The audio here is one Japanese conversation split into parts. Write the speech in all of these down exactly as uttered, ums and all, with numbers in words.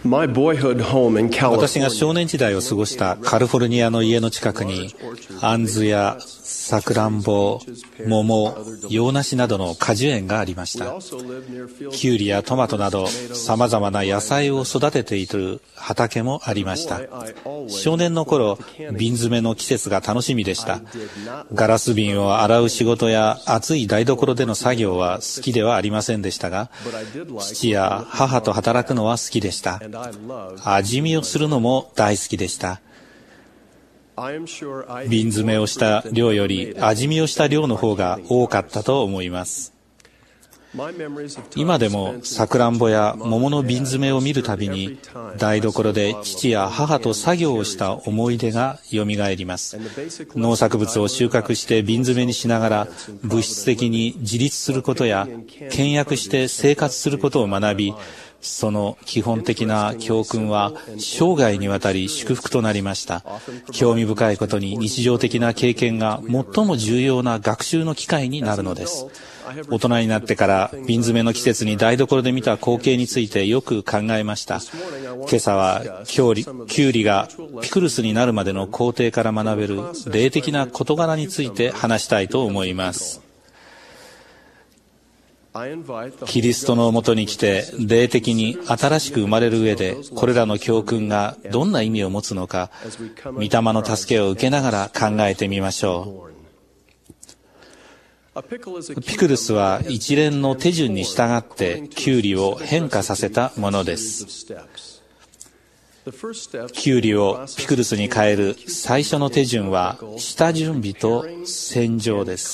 My boyhood home in 私が California 少年時代を過ごしたカリフォルニアの家の近くに、アンズやサクランボ、桃、洋梨などの果樹園がありました。キュウリやトマトなど様々な野菜を育てている畑もありました。少年の頃、瓶詰めの季節が楽しみでした。ガラス瓶を洗う仕事や暑い台所での作業は好きではありませんでしたが、父や母と働くのは好きでした。味見をするのも大好きでした。瓶詰めをした量より味見をした量の方が多かったと思います。今でもさくらんぼや桃の瓶詰めを見るたびに、台所で父や母と作業をした思い出がよみがえります。農作物を収穫して瓶詰めにしながら、物質的に自立することや倹約して生活することを学び、その基本的な教訓は生涯にわたり祝福となりました。興味深いことに日常的な経験が最も重要な学習の機会になるのです。大人になってから瓶詰めの季節に台所で見た光景についてよく考えました。今朝はキュウリ、キュウリがピクルスになるまでの工程から学べる霊的な事柄について話したいと思います。キリストのもとに来て霊的に新しく生まれる上で、これらの教訓がどんな意味を持つのか、御霊の助けを受けながら考えてみましょう。ピクルスは一連の手順に従ってキュウリを変化させたものです。キュウリをピクルスに変える最初の手順は下準備と洗浄です。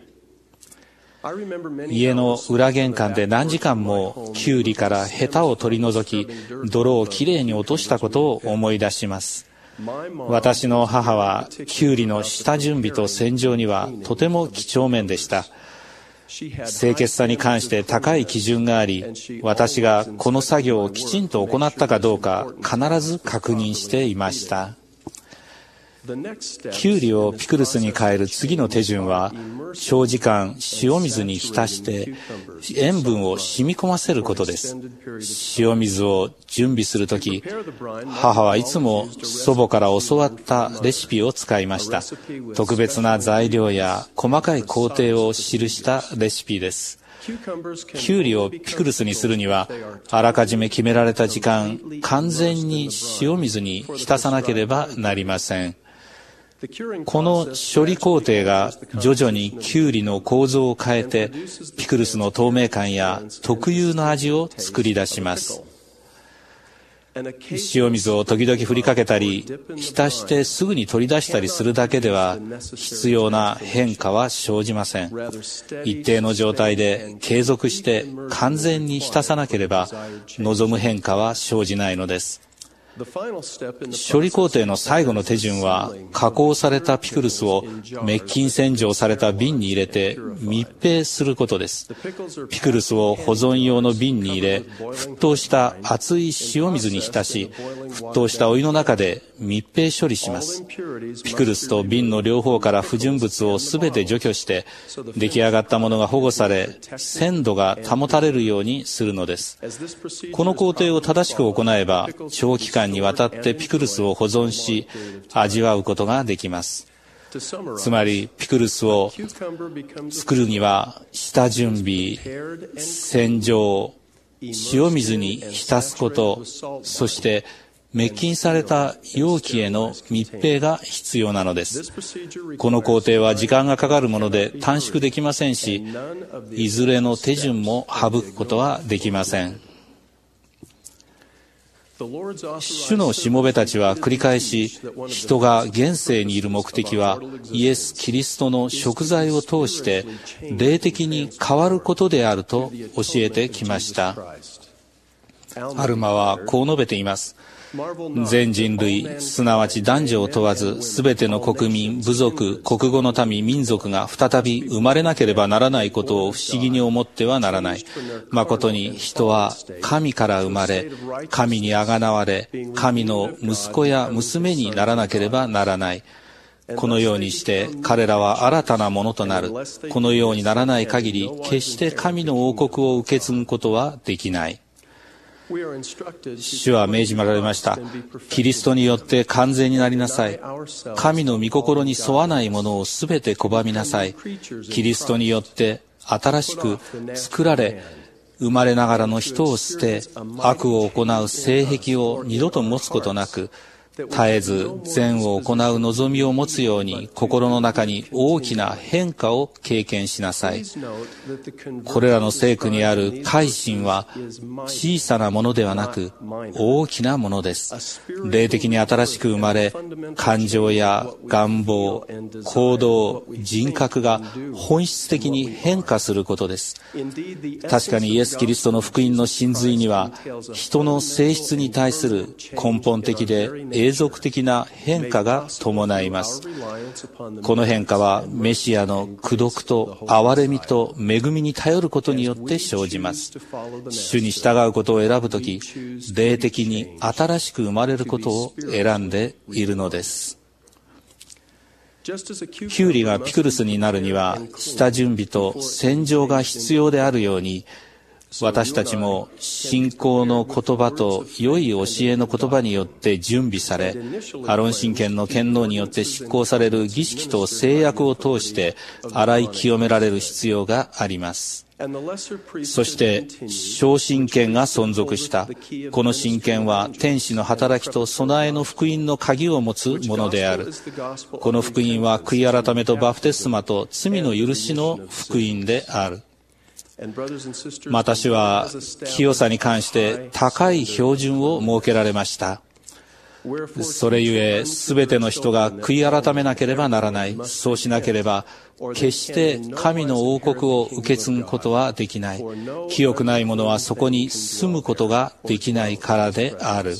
家の裏玄関で何時間もキュウリからヘタを取り除き、泥をきれいに落としたことを思い出します。私の母はキュウリの下準備と洗浄にはとても几帳面でした。清潔さに関して高い基準があり、私がこの作業をきちんと行ったかどうか必ず確認していました。キュウリをピクルスに変える次の手順は、長時間塩水に浸して塩分を染み込ませることです。塩水を準備するとき、母はいつも祖母から教わったレシピを使いました。特別な材料や細かい工程を記したレシピです。キュウリをピクルスにするには、あらかじめ決められた時間、完全に塩水に浸さなければなりません。この処理工程が徐々にキュウリの構造を変えて、ピクルスの透明感や特有の味を作り出します。塩水を時々振りかけたり、浸してすぐに取り出したりするだけでは必要な変化は生じません。一定の状態で継続して完全に浸さなければ望む変化は生じないのです。処理工程の最後の手順は、加工されたピクルスを滅菌洗浄された瓶に入れて密閉することです。ピクルスを保存用の瓶に入れ、沸騰した熱い塩水に浸し、沸騰したお湯の中で密閉処理します。ピクルスと瓶の両方から不純物をすべて除去して、出来上がったものが保護され、鮮度が保たれるようにするのです。この工程を正しく行えば、長期間にわたってピクルスを保存し、味わうことができます。つまり、ピクルスを作るには、下準備、洗浄、塩水に浸すこと、そして滅菌された容器への密閉が必要なのです。この工程は時間がかかるもので短縮できませんし、いずれの手順も省くことはできません。主のしもべたちは繰り返し、人が現世にいる目的はイエス・キリストの贖罪を通して霊的に変わることであると教えてきました。アルマはこう述べています。全人類、すなわち男女を問わず、すべての国民、部族、国語の民、民族が再び生まれなければならないことを不思議に思ってはならない。誠に人は神から生まれ、神にあがなわれ、神の息子や娘にならなければならない。このようにして彼らは新たなものとなる。このようにならない限り、決して神の王国を受け継ぐことはできない。 主は命じられました。キリストによって完全になりなさい。神の御心に沿わないものをすべて拒みなさい。キリストによって新しく作られ、生まれながらの人を捨て、悪を行う性癖を二度と持つことなく、絶えず善を行う望みを持つように、心の中に大きな変化を経験しなさい。これらの聖句にある改心は小さなものではなく大きなものです。霊的に新しく生まれ、感情や願望、行動、人格が本質的に変化することです。確かにイエス・キリストの福音の真髄には、人の性質に対する根本的で永続的な変化が伴います。この変化はメシアの功徳と憐れみと恵みに頼ることによって生じます。主に従うことを選ぶとき、霊的に新しく生まれることを選んでいるのです。キュウリがピクルスになるには下準備と洗浄が必要であるように、私たちも信仰の言葉と良い教えの言葉によって準備され、アロン神権の権能によって執行される儀式と制約を通して洗い清められる必要があります。そして小神権が存続した。この神権は天使の働きと備えの福音の鍵を持つものである。この福音は悔い改めとバプテスマと罪の許しの福音である。私は清さに関して高い標準を設けられました。それゆえ、すべての人が悔い改めなければならない。そうしなければ、決して神の王国を受け継ぐことはできない。清くない者はそこに住むことができないからである。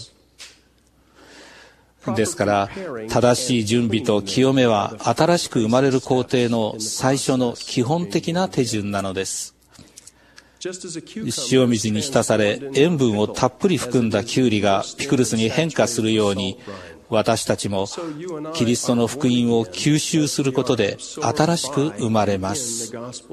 ですから、正しい準備と清めは新しく生まれる工程の最初の基本的な手順なのです。塩水に浸され、塩分をたっぷり含んだキュウリがピクルスに変化するように、私たちもキリストの福音を吸収することで新しく生まれます。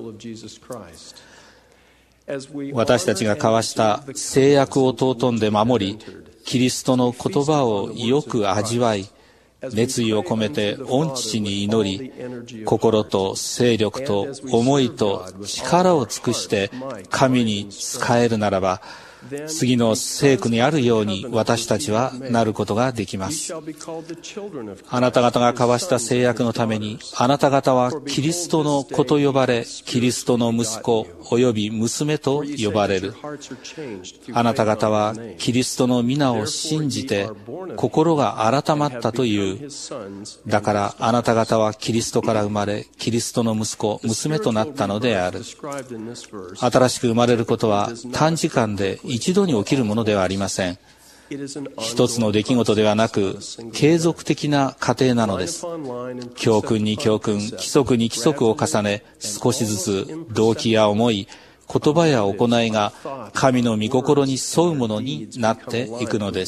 私たちが交わした誓約を尊んで守り、キリストの言葉をよく味わい、熱意を込めて御父に祈り、心と精力と思いと力を尽くして神に仕えるならば、次の聖句にあるように私たちはなることができます。あなた方が交わした誓約のために、あなた方はキリストの子と呼ばれ、キリストの息子および娘と呼ばれる。あなた方はキリストの皆を信じて心が改まったという。だからあなた方はキリストから生まれ、キリストの息子娘となったのである。新しく生まれることは短時間で一度に起きるものではありません。一つの出来事ではなく、継続的な過程なのです。教訓に教訓、規則に規則を重ね、少しずつ動機や思い、言葉や行いが神の御心に沿うものになっていくのです。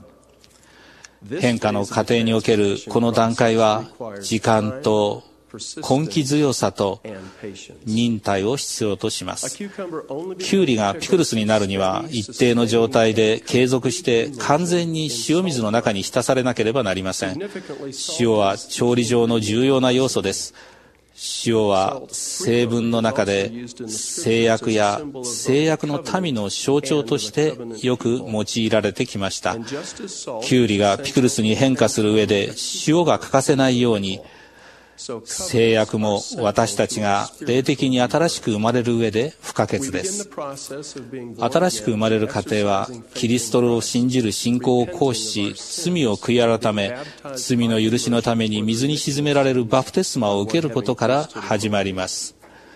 変化の過程におけるこの段階は、時間と根気強さと忍耐を必要とします。キュウリがピクルスになるには一定の状態で継続して完全に塩水の中に浸されなければなりません。塩は調理上の重要な要素です。塩は成分の中で制約や制約の民の象徴としてよく用いられてきました。キュウリがピクルスに変化する上で塩が欠かせないように、制約も私たちが霊的に新しく生まれる上で不可欠です。新しく生まれる過程は、キリストを信じる信仰を行使し、罪を悔い改め、罪の許しのために水に沈められるバプテスマを受けることから始まります。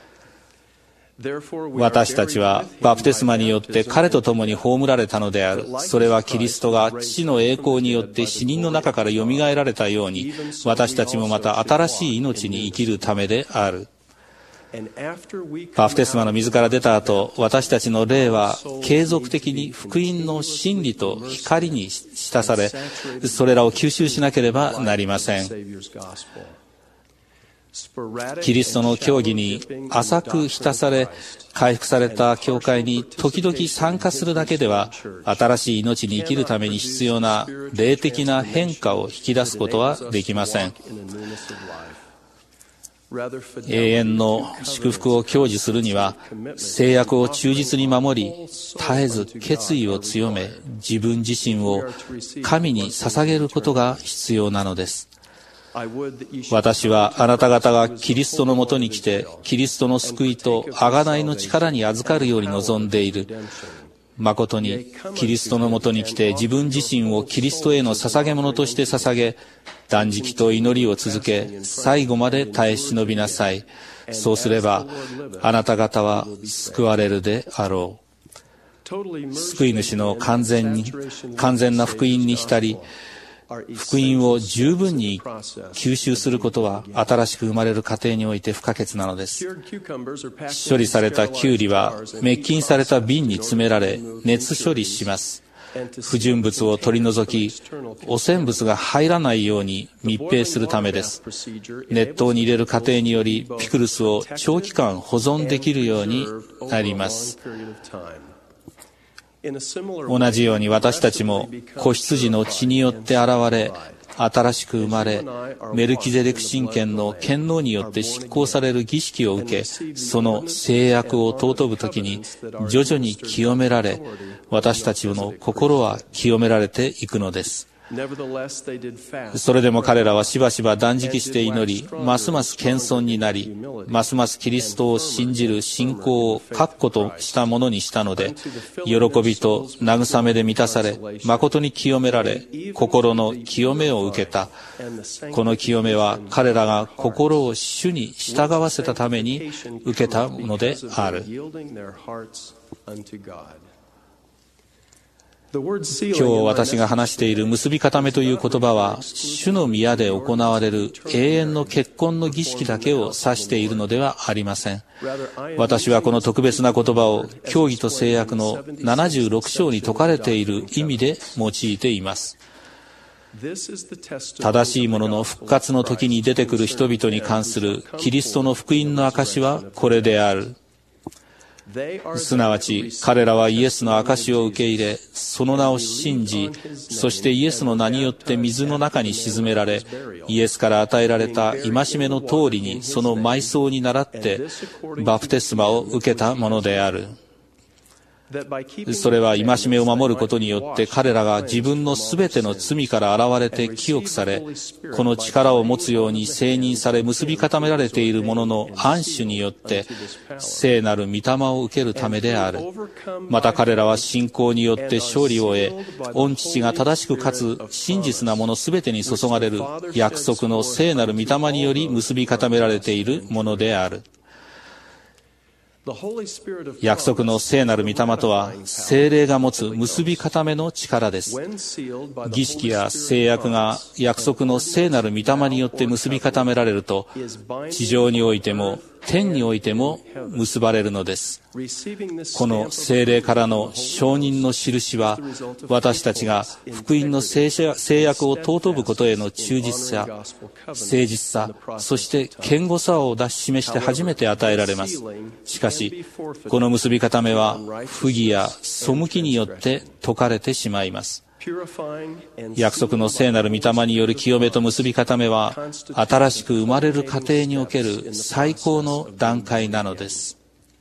私たちはバプテスマによって彼と共に葬られたのである。それはキリストが父の栄光によって死人の中からよみがえられたように、私たちもまた新しい命に生きるためである。バプテスマの水から出た後、私たちの霊は継続的に福音の真理と光に浸され、それらを吸収しなければなりません。 キリストの教義に浅く浸され、回復された教会に時々参加するだけでは、新しい命に生きるために必要な霊的な変化を引き出すことはできません。永遠の祝福を享受するには、制約を忠実に守り、絶えず決意を強め、自分自身を神に捧げることが必要なのです。私はあなた方がキリストのもとに来て、キリストの救いと贖いの力に預かるように望んでいる。誠にキリストのもとに来て、自分自身をキリストへの捧げ物として捧げ、断食と祈りを続け、最後まで耐え忍びなさい。そうすれば、あなた方は救われるであろう。救い主の完全に、完全な福音に浸り、福音を十分に吸収することは新しく生まれる過程において不可欠なのです。処理されたキュウリは滅菌された瓶に詰められ熱処理します。不純物を取り除き、汚染物が入らないように密閉するためです。熱湯に入れる過程によりピクルスを長期間保存できるようになります。同じように私たちも子羊の血によって現れ、新しく生まれ、メルキゼデク神権の権能によって執行される儀式を受け、その制約を尊ぶときに徐々に清められ、私たちの心は清められていくのです。それでも彼らはしばしば断食して祈り、ますます謙遜になり、ますますキリストを信じる信仰を確固としたものにしたので、喜びと慰めで満たされ、誠に清められ、心の清めを受けた。この清めは彼らが心を主に従わせたために受けたものである。今日私が話している結び固めという言葉は、主の宮で行われる永遠の結婚の儀式だけを指しているのではありません。私はこの特別な言葉を教義と制約のななじゅうろく章に説かれている意味で用いています。正しいものの復活の時に出てくる人々に関するキリストの福音の証はこれである。すなわち彼らはイエスの証を受け入れ、その名を信じ、そしてイエスの名によって水の中に沈められ、イエスから与えられた戒めの通りにその埋葬に倣ってバプテスマを受けたものである。それは戒めを守ることによって彼らが自分のすべての罪から洗われて清くされ、この力を持つように承認され結び固められているものの安守によって聖なる御霊を受けるためである。また彼らは信仰によって勝利を得、御父が正しくかつ真実なものすべてに注がれる約束の聖なる御霊により結び固められているものである。約束の聖なる御霊とは、聖霊が持つ結び固めの力です。儀式や制約が約束の聖なる御霊によって結び固められると、地上においても天においても結ばれるのです。この聖霊からの承認の印は、私たちが福音の制約を尊ぶことへの忠実さ、誠実さ、そして堅固さを出し示して初めて与えられます。しかし、この結び固めは不義や背きによって解かれてしまいます。約束の聖なる御霊による清めと結び固めは、新しく生まれる過程における最高の段階なのです。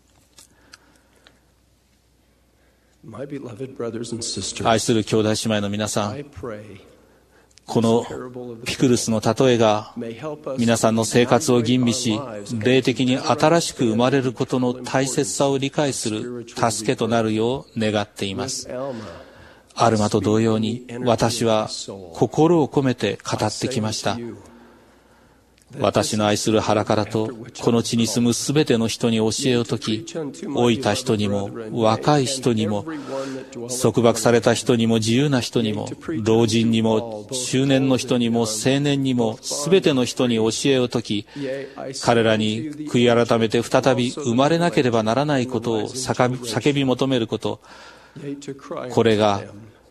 愛する兄弟姉妹の皆さん、このピクルスの例えが皆さんの生活を吟味し、霊的に新しく生まれることの大切さを理解する助けとなるよう願っています。アルマと同様に、私は心を込めて語ってきました。私の愛する腹からと、この地に住むすべての人に教えを説き、老いた人にも、若い人にも、束縛された人にも、自由な人にも、老人にも、中年の人にも、青年にも、すべての人に教えを説き、彼らに悔い改めて再び生まれなければならないことを叫び求めること、これが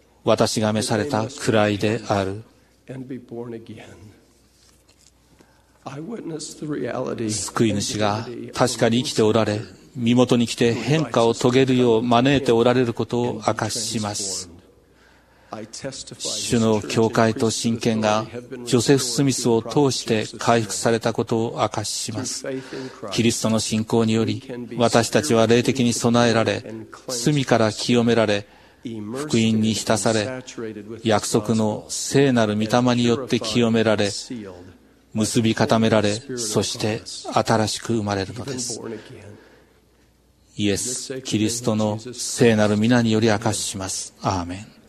私が召された位である。 救い主が確かに生きておられ、身元に来て変化を遂げるよう招いておられることを証しします。主の教会と信献がジョセフ・スミスを通して回復されたことを証しします。キリストの信仰により、私たちは霊的に備えられ、罪から清められ、福音に浸され、約束の聖なる御霊によって清められ、結び固められ、そして新しく生まれるのです。イエス・キリストの聖なる皆により証しします。アーメン。